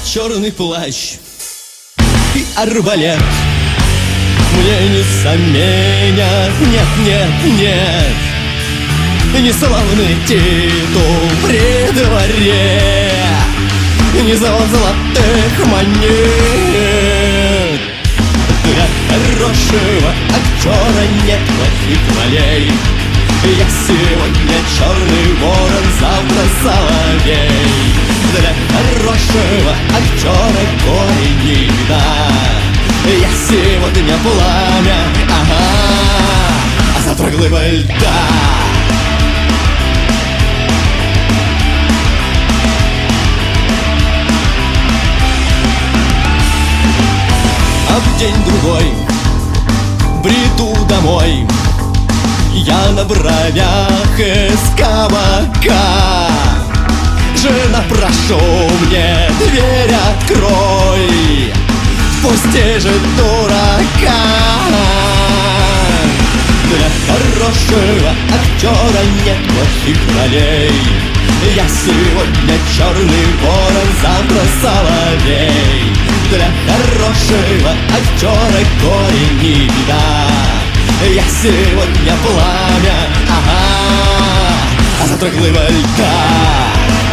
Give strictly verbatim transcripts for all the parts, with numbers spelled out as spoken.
черный плащ и арбалет мне не заменят, нет, нет, нет. Не славный титул при дворе, не завод золотых монет. Для хорошего актера нет плохих ролей. Я сегодня черный ворон, завтра соловей. Для хорошего актера горе не беда. Я сегодня пламя, ага, а завтра глыба льда. А в день-другой бреду домой я на бровях из кабака. Жена, прошу, мне дверь открой, впусти же дурака. Для хорошего актера нет плохих ролей. Я сегодня черный ворон, завтра соловей. Для хорошего актера горе не беда. Я сегодня пламя, ага, а завтра глыба льда.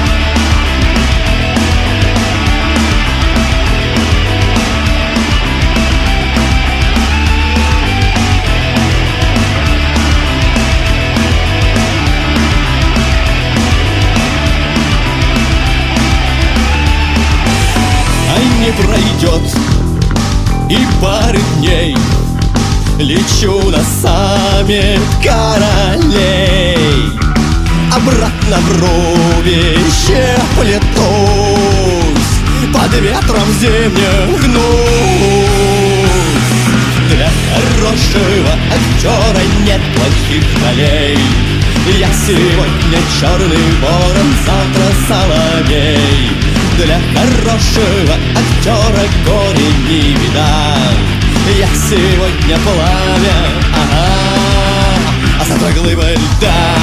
Не пройдет и пары дней, лечу на саммит королей. Обратно в рубище плетусь, под ветром зимним гнусь. Для хорошего актера нет плохих ролей. Я сегодня черный ворон, завтра соловей. Для хорошего актера горе не беда. Я сегодня пламя, ага, а завтра глыба льда.